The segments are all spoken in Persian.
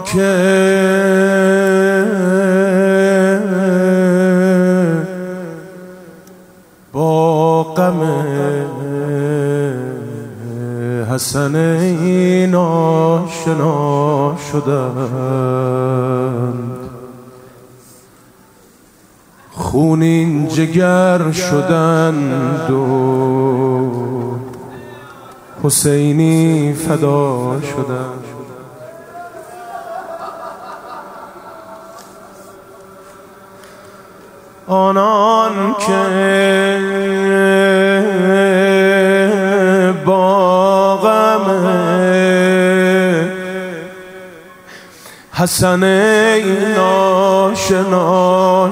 که با غم حسنین آشنا شدند، خونین جگر شدند و حسینی فدا شدند. آنان که با غم حسنین آشنا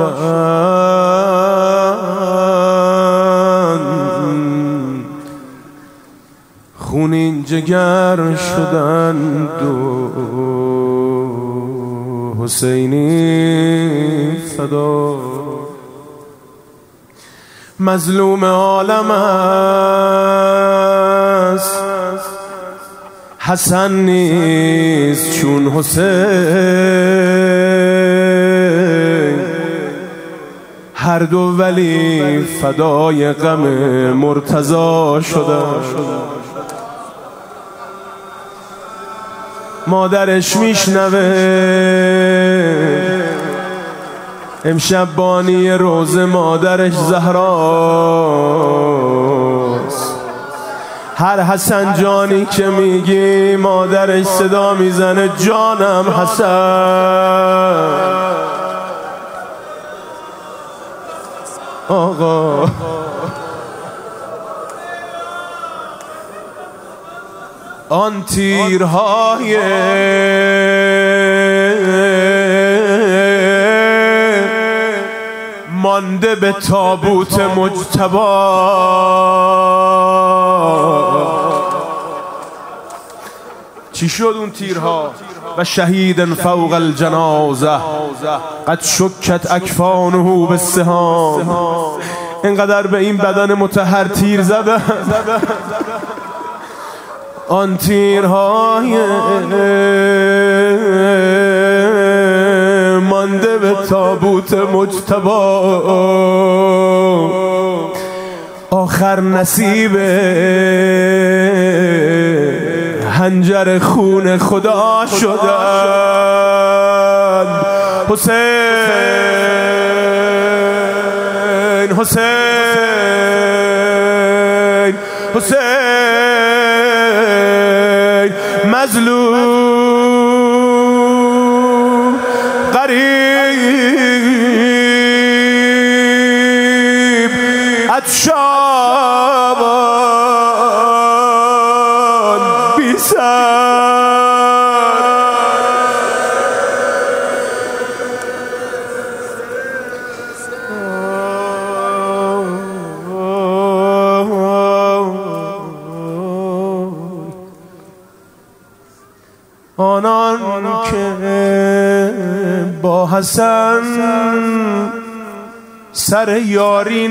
شدند، خونین جگر شدند و حسینی فدا. مظلوم عالم است حسن نیست چون حسین، هر دو ولی فدای غم مرتضی شدند. مادرش میشنوه امشب بانی روزه، مادرش زهراست. هر حسن جانی که میگی مادرش صدا میزنه جانم حسن. آقا آن تیرهای مانده به تابوت مجتبی، چی شد اون تیرها؟ و شهید فوق الجنازه قد شکت اکفانه بالسهام. اینقدر به این بدن مطهر تیر زدن. آن تیرهای مانده به تابوت مجتبی، آخر نصیب حنجر خون خدا شدند. حسین حسین حسین، مظلوم غریب عطشان بی سر. آنان که با حسن سر یاری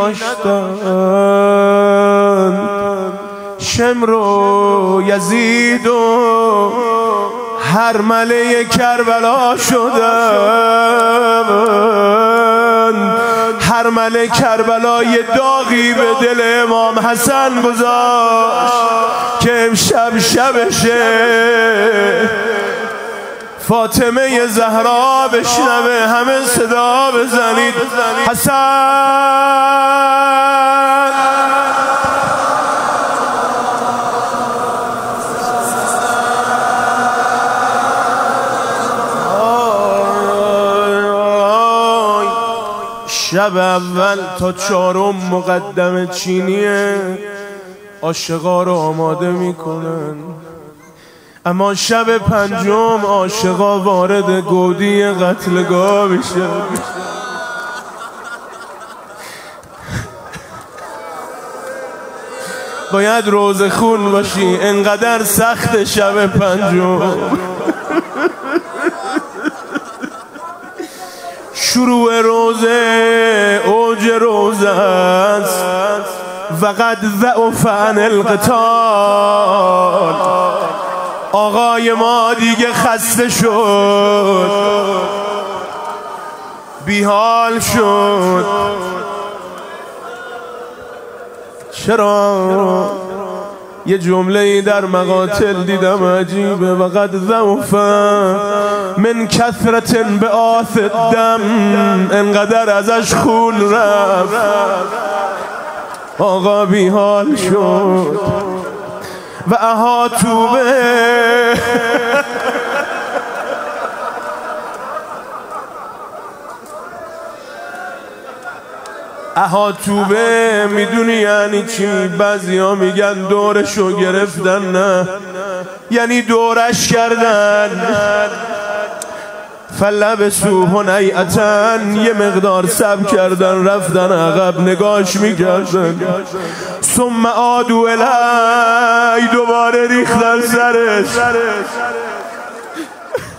نداشتند، شمر و یزید و هرمله کربلا شدند. هرمله کربلا یه داغی به دل امام حسن گذاشت که امشب شبشه. فاطمه زهرا بشنوه، همه صدا بزنید حسن. شب اول تا چهارم مقدم چینیه، عاشقا رو آماده میکنن. اما شب پنجم عاشقا وارد گودی قتلگاه میشه. باید روزه خون باشی، انقدر سخت شب پنجم. شروع روزه اوج روزه است و قد ضعف عن القتال. آقای ما دیگه خسته شد، بیحال شد. چرا؟ یه جمله‌ای در مقاتل دیدم عجیبه، وقد ضعف من کثرت بعاث الدم، انقدر ازش خون رفت آقا بیحال شد. و احاطوا به احاطوا به میدونی یعنی چی؟ بعضیا میگن دورشو گرفتن، نه یعنی دورش کردن. فلبسوه هنیئة، یه مقدار صبر کردن رفتن عقب نگاش میکردن. ثم عادوا الی، دوباره ریختن سرش.